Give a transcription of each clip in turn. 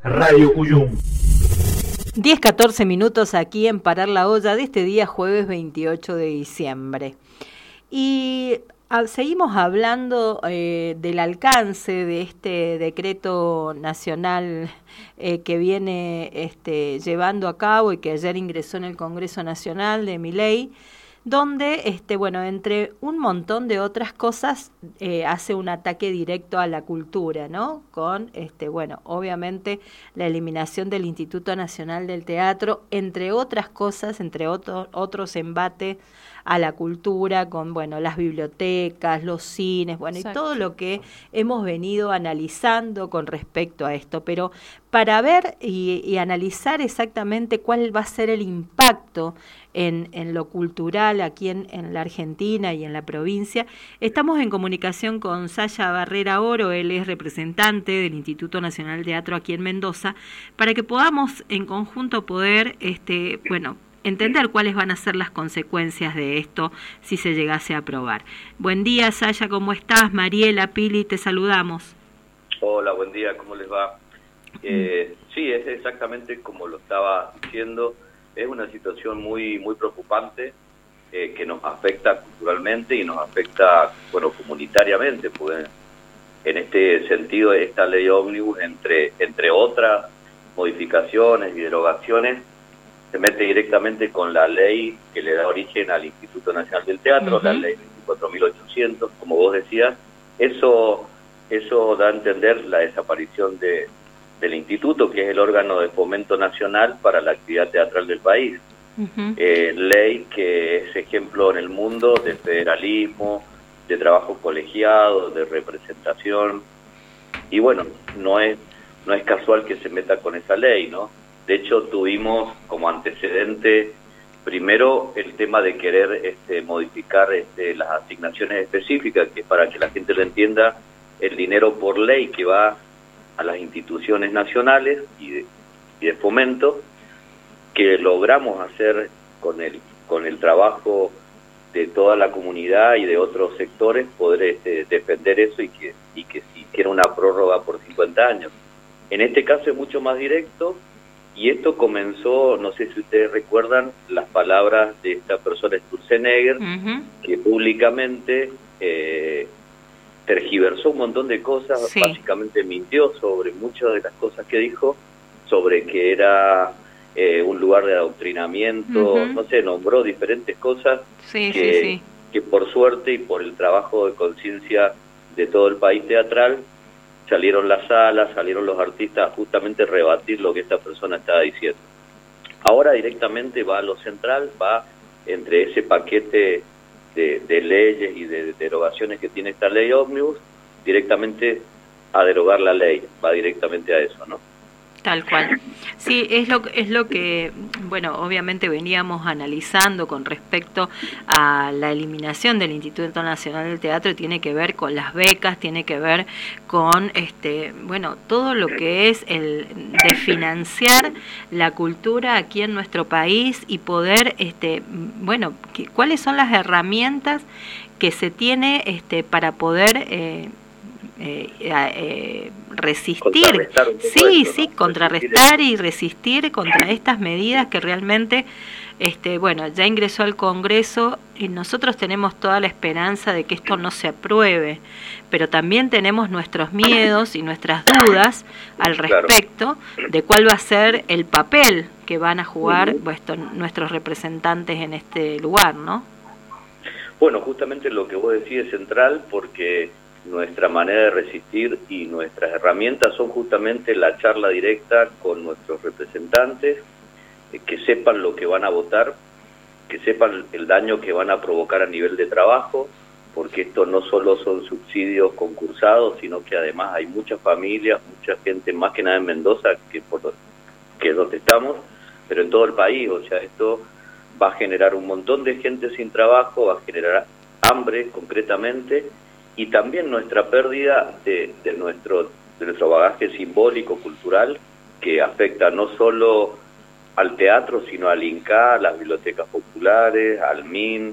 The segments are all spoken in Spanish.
Radio Cuyum. 10-14 minutos aquí en Parar la Olla de este día jueves 28 de diciembre. Y seguimos hablando del alcance de este decreto nacional que viene llevando a cabo y que ayer ingresó en el Congreso Nacional de Milei, donde, entre un montón de otras cosas, hace un ataque directo a la cultura, ¿no? Con, obviamente, la eliminación del Instituto Nacional del Teatro, entre otras cosas, entre otros embates a la cultura, con, las bibliotecas, los cines, Exacto. Y todo lo que hemos venido analizando con respecto a esto. Pero para ver y analizar exactamente cuál va a ser el impacto en lo cultural aquí en la Argentina y en la provincia, estamos en comunicación con Saya Barrera Oro. Él es representante del Instituto Nacional de Teatro aquí en Mendoza, para que podamos en conjunto poder entender cuáles van a ser las consecuencias de esto si se llegase a aprobar. Buen día, Saya, ¿cómo estás? Mariela, Pili, te saludamos. Hola, buen día, ¿cómo les va? Sí, es exactamente como lo estaba diciendo. Es una situación muy preocupante que nos afecta culturalmente y nos afecta, comunitariamente, pues en este sentido esta ley ómnibus, entre otras modificaciones y derogaciones, se mete directamente con la ley que le da origen al Instituto Nacional del Teatro, la ley 24.800, como vos decías. Eso da a entender la desaparición del instituto, que es el órgano de fomento nacional para la actividad teatral del país. Ley que es ejemplo en el mundo de federalismo, de trabajo colegiado, de representación, y no es casual que se meta con esa ley, ¿no? De hecho, tuvimos como antecedente primero el tema de querer modificar las asignaciones específicas, que para que la gente lo entienda, el dinero por ley que va a las instituciones nacionales y de fomento, que logramos hacer con el trabajo de toda la comunidad y de otros sectores, poder defender eso y que se hiciera una prórroga por 50 años. En este caso es mucho más directo, y esto comenzó, no sé si ustedes recuerdan, las palabras de esta persona, Sturzenegger, que públicamente tergiversó un montón de cosas, sí. Básicamente mintió sobre muchas de las cosas que dijo, sobre que era un lugar de adoctrinamiento, no sé, nombró diferentes cosas que por suerte y por el trabajo de conciencia de todo el país teatral, salieron las salas, salieron los artistas a justamente rebatir lo que esta persona estaba diciendo. Ahora directamente va a lo central, va entre ese paquete de leyes y de derogaciones que tiene esta ley ómnibus, directamente a derogar la ley, va directamente a eso, ¿no? Tal cual. Sí, es lo que, obviamente veníamos analizando con respecto a la eliminación del Instituto Nacional del Teatro. Tiene que ver con las becas, tiene que ver con, todo lo que es el de financiar la cultura aquí en nuestro país y poder, cuáles son las herramientas que se tiene para poder resistir, contrarrestar y resistir contra estas medidas que realmente, ya ingresó al Congreso y nosotros tenemos toda la esperanza de que esto no se apruebe, pero también tenemos nuestros miedos y nuestras dudas al respecto de cuál va a ser el papel que van a jugar nuestros representantes en este lugar, ¿no? Bueno, justamente lo que vos decís es central, porque nuestra manera de resistir y nuestras herramientas son justamente la charla directa con nuestros representantes, que sepan lo que van a votar, que sepan el daño que van a provocar a nivel de trabajo, porque esto no solo son subsidios concursados, sino que además hay muchas familias, mucha gente, más que nada en Mendoza, que es donde estamos, pero en todo el país. O sea, esto va a generar un montón de gente sin trabajo, va a generar hambre concretamente, y también nuestra pérdida de nuestro bagaje simbólico, cultural, que afecta no solo al teatro, sino al INCA, a las bibliotecas populares, al MIN,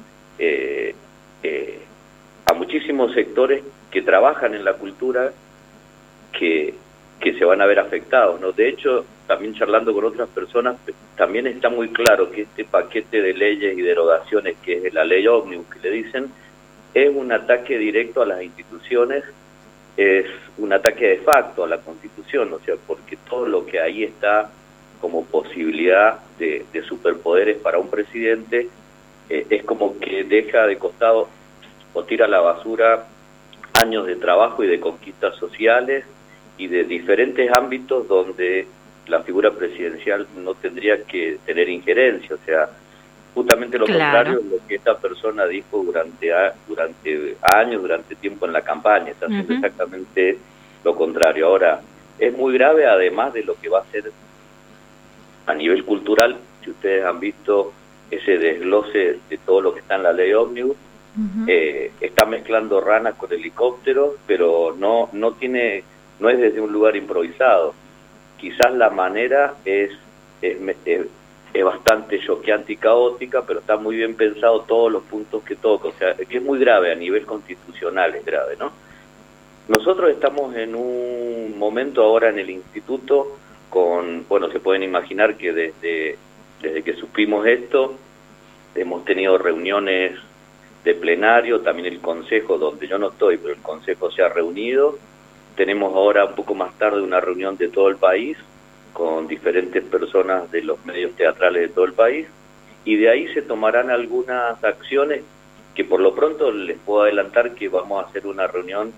a muchísimos sectores que trabajan en la cultura, que que se van a ver afectados, ¿no? De hecho, también charlando con otras personas, también está muy claro que este paquete de leyes y derogaciones, que es la ley ómnibus que le dicen, es un ataque directo a las instituciones, es un ataque de facto a la Constitución, o sea, porque todo lo que ahí está como posibilidad de superpoderes para un presidente es como que deja de costado o tira a la basura años de trabajo y de conquistas sociales y de diferentes ámbitos donde la figura presidencial no tendría que tener injerencia, o sea, justamente lo contrario de lo que esta persona dijo durante años, durante tiempo en la campaña, está haciendo exactamente lo contrario. Ahora, es muy grave, además de lo que va a hacer a nivel cultural, si ustedes han visto ese desglose de todo lo que está en la ley ómnibus, está mezclando ranas con helicópteros, pero no es desde un lugar improvisado. Quizás la manera es bastante choqueante y caótica, pero está muy bien pensado todos los puntos que toca, o sea, que es muy grave a nivel constitucional, es grave, ¿no? Nosotros estamos en un momento ahora en el instituto bueno, se pueden imaginar que desde que supimos esto, hemos tenido reuniones de plenario, también el consejo, donde yo no estoy, pero el consejo se ha reunido. Tenemos ahora un poco más tarde una reunión de todo el país, con diferentes personas de los medios teatrales de todo el país, y de ahí se tomarán algunas acciones que por lo pronto les puedo adelantar que vamos a hacer una reunión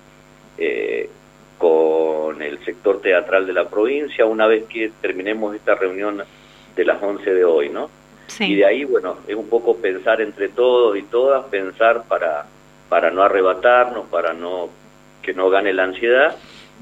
con el sector teatral de la provincia, una vez que terminemos esta reunión de las 11 de hoy, ¿no? Sí. Y de ahí, bueno, es un poco pensar entre todos y todas, pensar para no arrebatarnos, que no gane la ansiedad,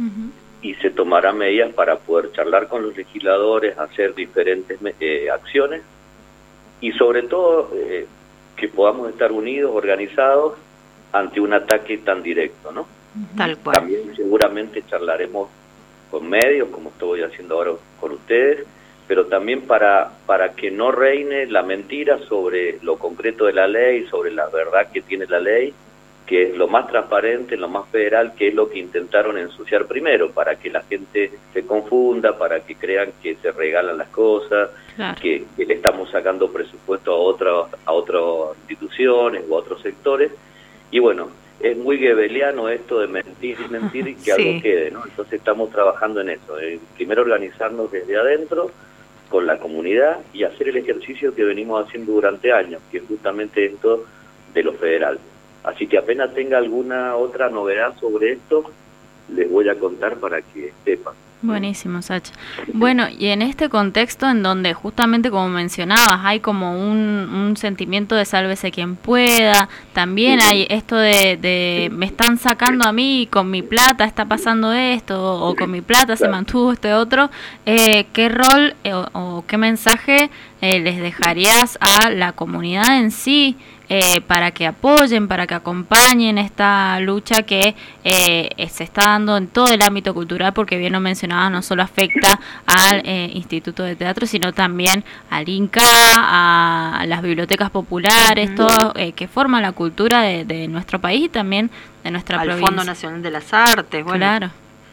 y se tomarán medidas para poder charlar con los legisladores, hacer diferentes acciones, y sobre todo que podamos estar unidos, organizados, ante un ataque tan directo, ¿no? Tal cual. También seguramente charlaremos con medios, como estoy haciendo ahora con ustedes, pero también para que no reine la mentira sobre lo concreto de la ley, sobre la verdad que tiene la ley, que es lo más transparente, lo más federal, que es lo que intentaron ensuciar primero, para que la gente se confunda, para que crean que se regalan las cosas, claro, que le estamos sacando presupuesto a otras instituciones o a otros sectores, y bueno, es muy goebbeliano esto de mentir y mentir y que algo quede, ¿no? Entonces estamos trabajando en eso, primero organizarnos desde adentro, con la comunidad, y hacer el ejercicio que venimos haciendo durante años, que es justamente esto de lo federal. Así que apenas tenga alguna otra novedad sobre esto, les voy a contar para que sepan. Buenísimo, Sacha. Bueno, y en este contexto en donde justamente como mencionabas, hay como un sentimiento de sálvese quien pueda, también hay esto de me están sacando a mí, con mi plata está pasando esto, o con mi plata se mantuvo este otro, ¿qué rol o qué mensaje les dejarías a la comunidad en sí? Para que apoyen, para que acompañen esta lucha que se está dando en todo el ámbito cultural, porque bien lo mencionabas, no solo afecta al Instituto de Teatro, sino también al INCA, a las bibliotecas populares, todo que forma la cultura de nuestro país y también de nuestra provincia. Al Fondo Nacional de las Artes, bueno. Claro.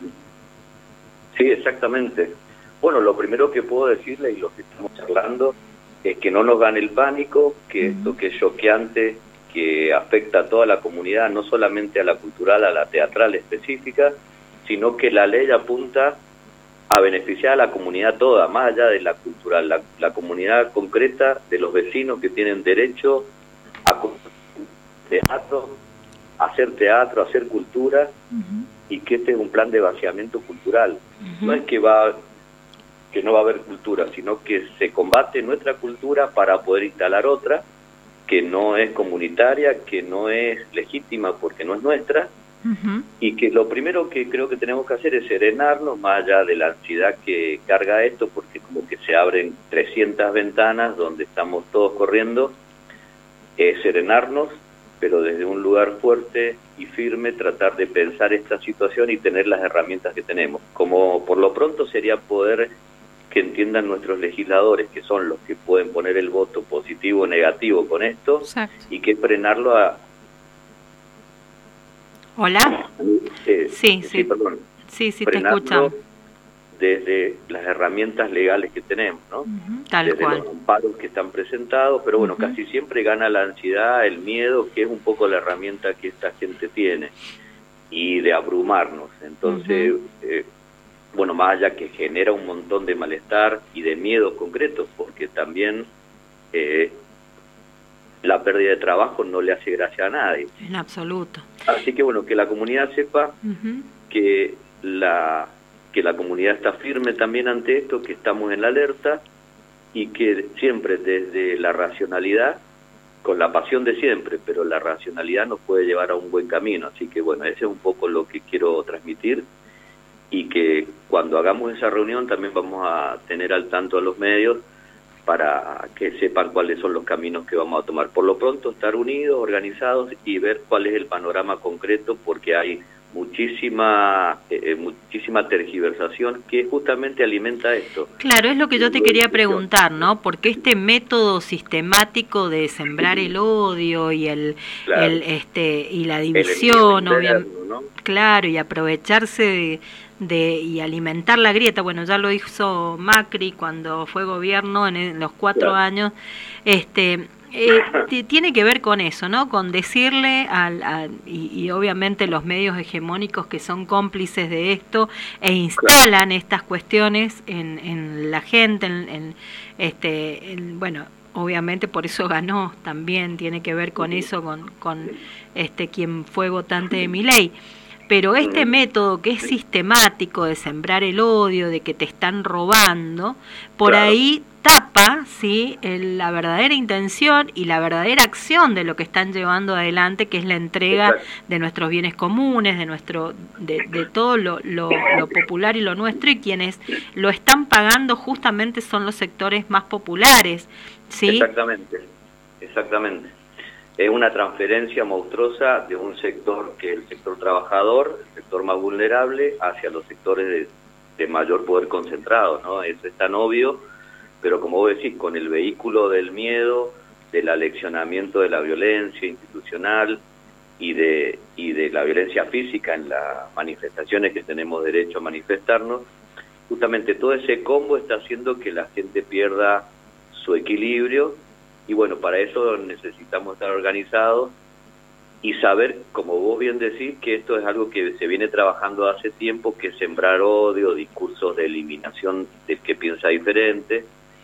Sí, exactamente. Bueno, lo primero que puedo decirle, y lo que estamos charlando, es que no nos gane el pánico, que esto que es choqueante, que afecta a toda la comunidad, no solamente a la cultural, a la teatral específica, sino que la ley apunta a beneficiar a la comunidad toda, más allá de la cultural, la comunidad concreta de los vecinos que tienen derecho a hacer teatro, hacer cultura, y que este es un plan de vaciamiento cultural. No es que no va a haber cultura, sino que se combate nuestra cultura para poder instalar otra que no es comunitaria, que no es legítima porque no es nuestra, y que lo primero que creo que tenemos que hacer es serenarnos, más allá de la ansiedad que carga esto, porque como que se abren 300 ventanas donde estamos todos corriendo, serenarnos, pero desde un lugar fuerte y firme tratar de pensar esta situación y tener las herramientas que tenemos. Como por lo pronto sería poder que entiendan nuestros legisladores, que son los que pueden poner el voto positivo o negativo con esto. Exacto. Y que frenarlo a... ¿Hola? Sí, perdón. Sí, te escuchan. desde las herramientas legales que tenemos, ¿no? Tal desde cual. los amparos que están presentados, pero bueno, casi siempre gana la ansiedad, el miedo, que es un poco la herramienta que esta gente tiene, y de abrumarnos. Entonces, bueno, más allá que genera un montón de malestar y de miedo concreto, porque también la pérdida de trabajo no le hace gracia a nadie. En absoluto. Así que bueno, que la comunidad sepa que la comunidad está firme también ante esto, que estamos en la alerta y que siempre desde la racionalidad, con la pasión de siempre, pero la racionalidad nos puede llevar a un buen camino. Así que bueno, ese es un poco lo que quiero transmitir, y que cuando hagamos esa reunión también vamos a tener al tanto a los medios para que sepan cuáles son los caminos que vamos a tomar. Por lo pronto, estar unidos, organizados y ver cuál es el panorama concreto, porque hay muchísima tergiversación que justamente alimenta esto. Claro, es lo que yo te quería preguntar, ¿no? Porque este método sistemático de sembrar el odio y y la división, obviamente, ¿no? Claro, y aprovecharse y alimentar la grieta. Bueno, ya lo hizo Macri cuando fue gobierno en los 4 años. Tiene que ver con eso, ¿no? Con decirle y obviamente los medios hegemónicos que son cómplices de esto e instalan estas cuestiones en la gente, bueno, obviamente por eso ganó también, tiene que ver con eso, con quien fue votante de Milei. Pero este método que es sistemático de sembrar el odio, de que te están robando, por ahí tapa, ¿sí?, la verdadera intención y la verdadera acción de lo que están llevando adelante, que es la entrega de nuestros bienes comunes, de todo lo popular y lo nuestro, y quienes lo están pagando justamente son los sectores más populares, ¿sí? Exactamente. Es una transferencia monstruosa de un sector que es el sector trabajador, el sector más vulnerable, hacia los sectores de mayor poder concentrado, ¿no? Eso es tan obvio, pero como vos decís, con el vehículo del miedo, del aleccionamiento de la violencia institucional y de la violencia física en las manifestaciones que tenemos derecho a manifestarnos, justamente todo ese combo está haciendo que la gente pierda su equilibrio. Y bueno, para eso necesitamos estar organizados y saber, como vos bien decís, que esto es algo que se viene trabajando hace tiempo, que es sembrar odio, discursos de eliminación del que piensa diferente,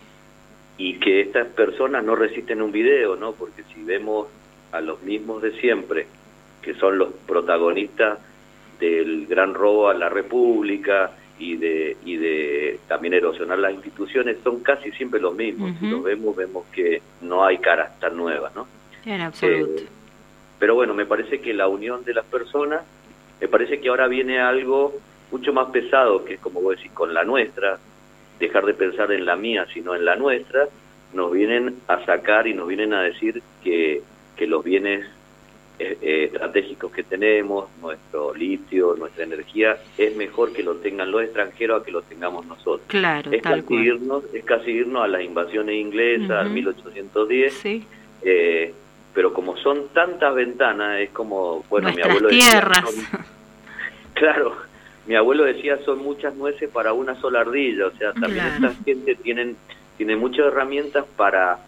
y que estas personas no resisten un video, ¿no? Porque si vemos a los mismos de siempre, que son los protagonistas del gran robo a la República y de también erosionar las instituciones, son casi siempre los mismos. Si los vemos que no hay caras tan nuevas, ¿no? En absoluto. Pero bueno, me parece que la unión de las personas, me parece que ahora viene algo mucho más pesado, que es, como vos decís, con la nuestra, dejar de pensar en la mía, sino en la nuestra. Nos vienen a sacar y nos vienen a decir que los bienes estratégicos que tenemos, nuestro litio, nuestra energía, es mejor que lo tengan los extranjeros a que lo tengamos nosotros. Claro, es casi irnos a las invasiones inglesas, al 1810, sí. Pero como son tantas ventanas, es como, bueno, nuestras mi abuelo tierras. decía, claro, mi abuelo decía, son muchas nueces para una sola ardilla. O sea, también esta gente tiene muchas herramientas para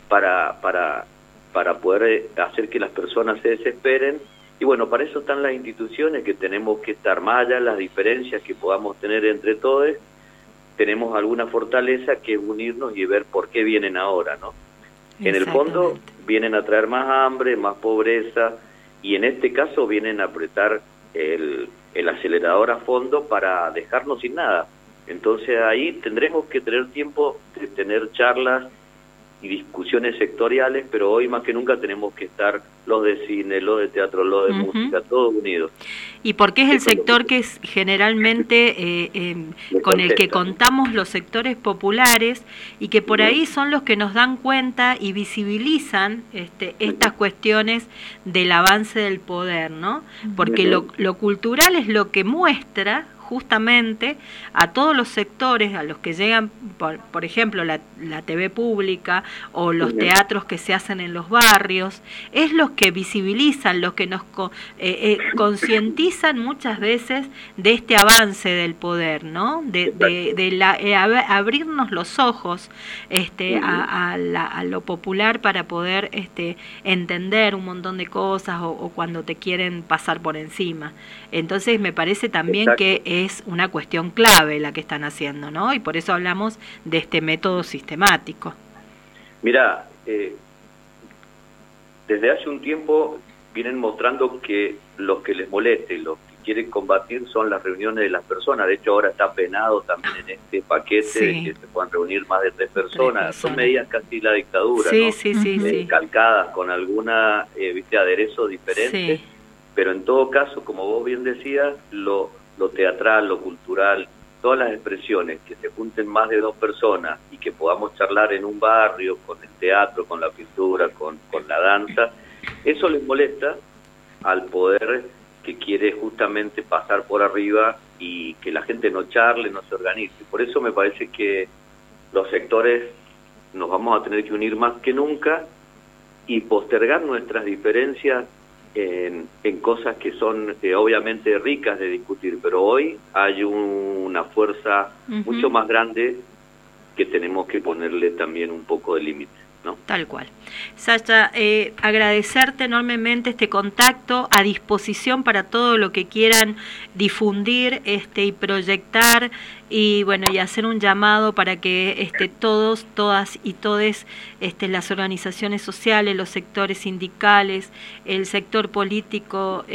poder hacer que las personas se desesperen. Y bueno, para eso están las instituciones, que tenemos que estar más allá de las diferencias que podamos tener entre todos. Tenemos alguna fortaleza, que es unirnos y ver por qué vienen ahora, ¿no? En el fondo vienen a traer más hambre, más pobreza, y en este caso vienen a apretar el acelerador a fondo para dejarnos sin nada. Entonces ahí tendremos que tener tiempo de tener charlas y discusiones sectoriales, pero hoy más que nunca tenemos que estar los de cine, los de teatro, los de música, todos unidos. Y porque es el sector que es generalmente con el que contamos los sectores populares, y que por ahí son los que nos dan cuenta y visibilizan estas cuestiones del avance del poder, ¿no? Porque lo cultural es lo que muestra justamente a todos los sectores a los que llegan, por ejemplo, la TV pública o los teatros que se hacen en los barrios, es los que visibilizan, los que nos concientizan muchas veces de este avance del poder, ¿no? Abrirnos los ojos a lo popular para poder entender un montón de cosas o cuando te quieren pasar por encima. Entonces me parece también que es una cuestión clave la que están haciendo, ¿no? Y por eso hablamos de este método sistemático. Mira, desde hace un tiempo vienen mostrando que los que les moleste, los que quieren combatir son las reuniones de las personas. De hecho, ahora está penado también en este paquete que se puedan reunir más de 3 personas. Son medidas casi la dictadura, ¿no? Calcadas con alguna aderezo diferente. Sí. Pero en todo caso, como vos bien decías, lo teatral, lo cultural, todas las expresiones, que se junten más de 2 personas y que podamos charlar en un barrio, con el teatro, con la pintura, con la danza, eso les molesta al poder que quiere justamente pasar por arriba y que la gente no charle, no se organice. Por eso me parece que los sectores nos vamos a tener que unir más que nunca y postergar nuestras diferencias en cosas que son obviamente ricas de discutir, pero hoy hay una fuerza mucho más grande que tenemos que ponerle también un poco de límite, ¿no? Tal cual. Sacha, agradecerte enormemente este contacto, a disposición para todo lo que quieran difundir y proyectar, y bueno, y hacer un llamado para que todos, todas y todes, las organizaciones sociales, los sectores sindicales, el sector político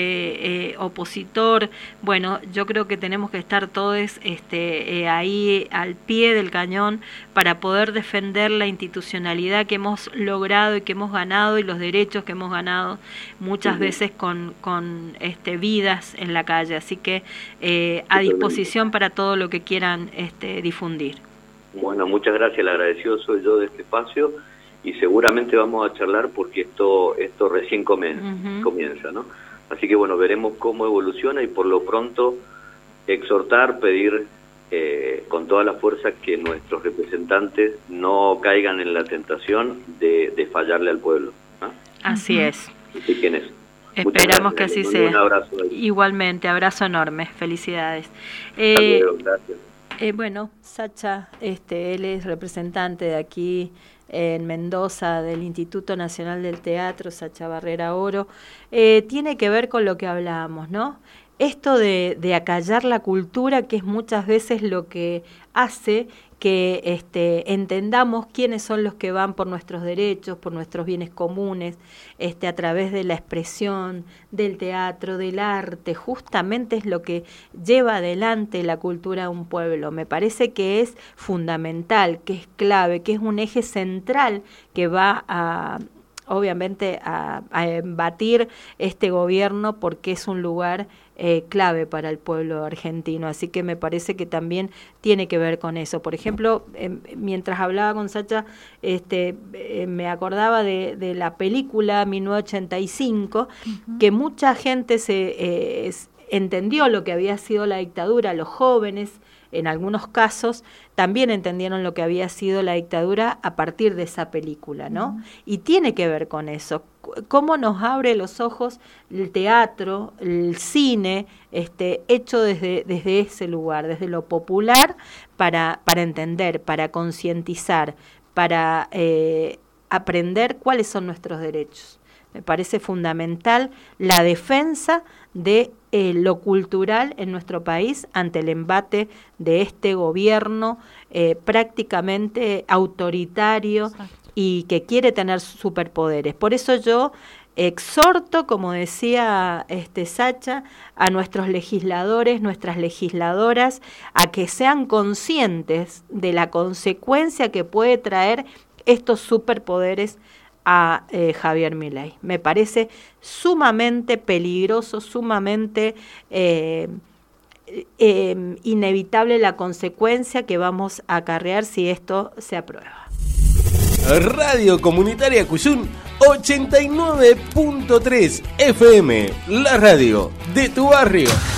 opositor, bueno, yo creo que tenemos que estar todos ahí al pie del cañón para poder defender la institucionalidad que hemos logrado y que hemos ganado, y los derechos que hemos ganado muchas veces con vidas en la calle. Así que a disposición para todo lo que quieran difundir. Bueno, muchas gracias, el agradecido soy yo de este espacio, y seguramente vamos a charlar porque esto recién comienza, ¿no? Así que bueno, veremos cómo evoluciona, y por lo pronto exhortar, pedir con toda la fuerza que nuestros representantes no caigan en la tentación de fallarle al pueblo, ¿no? Así es. Así que en eso. Esperamos que así sea. Un abrazo. Igualmente, abrazo enorme, felicidades. Gracias. Bueno, Sacha, él es representante de aquí en Mendoza del Instituto Nacional del Teatro, Sacha Barrera Oro. Tiene que ver con lo que hablábamos, ¿no? Esto de acallar la cultura, que es muchas veces lo que hace que entendamos quiénes son los que van por nuestros derechos, por nuestros bienes comunes, a través de la expresión, del teatro, del arte. Justamente es lo que lleva adelante la cultura de un pueblo. Me parece que es fundamental, que es clave, que es un eje central que va obviamente a embatir este gobierno, porque es un lugar clave para el pueblo argentino. Así que me parece que también tiene que ver con eso. Por ejemplo, mientras hablaba con Sacha, me acordaba de la película 1985, que mucha gente entendió lo que había sido la dictadura, los jóvenes en algunos casos también entendieron lo que había sido la dictadura a partir de esa película, ¿no? Y tiene que ver con eso. Cómo nos abre los ojos el teatro, el cine, hecho desde ese lugar, desde lo popular, para entender, para concientizar, para aprender cuáles son nuestros derechos. Me parece fundamental la defensa de lo cultural en nuestro país ante el embate de este gobierno prácticamente autoritario. Exacto. Y que quiere tener superpoderes. Por eso yo exhorto, como decía Sacha, a nuestros legisladores, nuestras legisladoras, a que sean conscientes de la consecuencia que puede traer estos superpoderes a Javier Milei. Me parece sumamente peligroso, sumamente inevitable la consecuencia que vamos a acarrear si esto se aprueba. Radio Comunitaria Cuyún 89.3 FM, la radio de tu barrio.